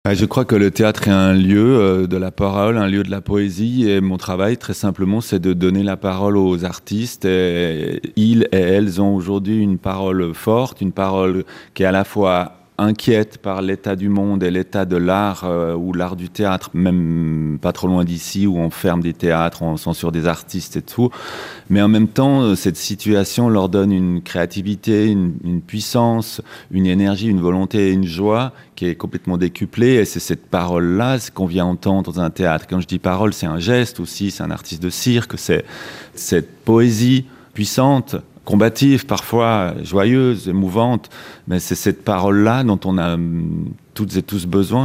Je crois que le théâtre est un lieu de la parole, un lieu de la poésie, et mon travail, très simplement, c'est de donner la parole aux artistes. Et ils et elles ont aujourd'hui une parole forte, une parole qui est à la fois inquiète par l'état du monde et l'état de l'art, ou l'art du théâtre, même pas trop loin d'ici, où on ferme des théâtres, on censure des artistes et tout. Mais en même temps, cette situation leur donne une créativité, une puissance, une énergie, une volonté et une joie qui est complètement décuplée. Et c'est cette parole-là qu'on vient entendre dans un théâtre. Quand je dis parole, c'est un geste aussi, c'est un artiste de cirque, c'est cette poésie puissante, combative, parfois joyeuse, émouvante. Mais c'est cette parole-là dont on a toutes et tous besoin.